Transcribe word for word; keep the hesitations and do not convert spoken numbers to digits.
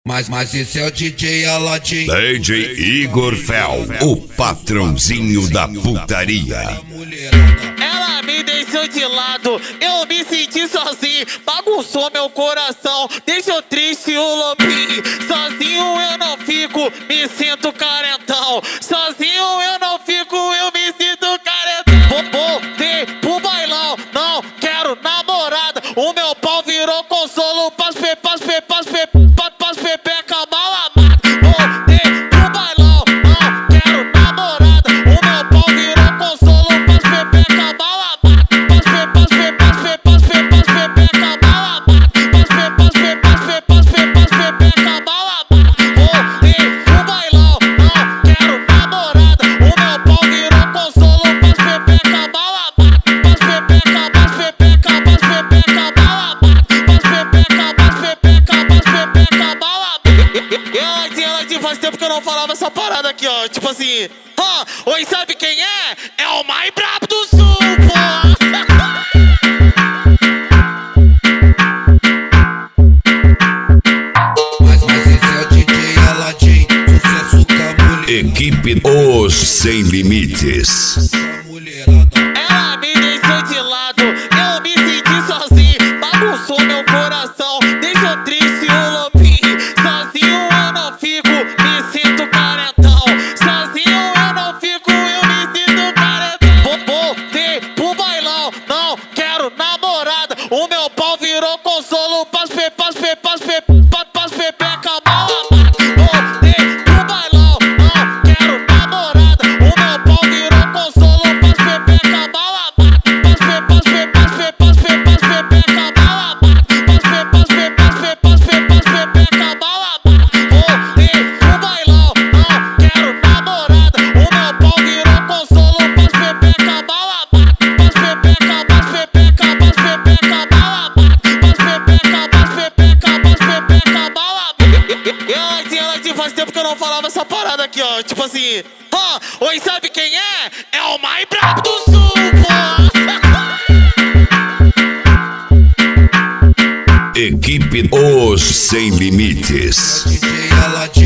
Mas, mas esse é o D J Aladim, D J Igor Fel, o patrãozinho da putaria. Ela me deixou de lado, eu me senti sozinho, bagunçou meu coração, deixou triste o lobinho. Sozinho eu não fico, me sinto carentão. Sozinho eu não fico, eu me sinto carentão. Vou voltei pro bailão, não quero namorada. O meu pau virou consolo pras pe, pras pe, pras pe, pras pepeca mal amada. Voltei pro bailão, não quero namorada. O meu pau virou consolo pras pepeca mal amada. Pras pe, pras pe, pras pe, pras pe, pras pepeca mal amada. Pras pe, pras pe, pras pe, pras pe, pras pepeca mal amada. Voltei pro bailão, não quero namorada. O meu pau virou consolo pras pepeca mal amada. Pras pepeca, pras pepeca, pras pepeca mal amada. Pras pepeca, pras pepeca, pras pepeca mal amada. Ela tinha, ela tinha, faz tempo que eu não falava essa parada aqui, ó. Tipo assim, ah, oi, sabe quem é? É o mais brabo do sul, pô. Mas, mas esse é o D J Aladim, sucesso com a mulher. Equipe Os Sem Limites. Ela me deixou de lado, eu me senti sozinho, bagunçou meu coração, deixou triste o lobinho. Sozinho eu não fico, me sinto carentão. Sozinho eu não fico, eu me sinto carentão. Vou voltei pro bailão, não quero namorada. O meu pau virou consolo pras pe, pras pe, pras pe, pras pepeca mal amada. Voltei pro bailão, não quero namorada. O meu pau virou consolo pras pepeca mal amada. Pras pe, pras pe, pras pe, pras pe, pras pepeca mal amada. Pras pe, pras pe, pras pe, pras pe, pras pepeca mal amada. Voltei pro bailão, não quero namorada. O meu pau virou consolo pras pepeca mal amada. Pras pepeca, pras pepeca, pras pepeca mal amada. Pras pepeca, pras pepeca, pras pepeca mal amada. Ela tinha, ela tinha, faz tempo que eu não falava essa parada aqui, ó. Tipo assim, ah, oi, sabe quem é? É o mais brabo do sul, pô. Equipe Os Sem Limites. D J Aladim.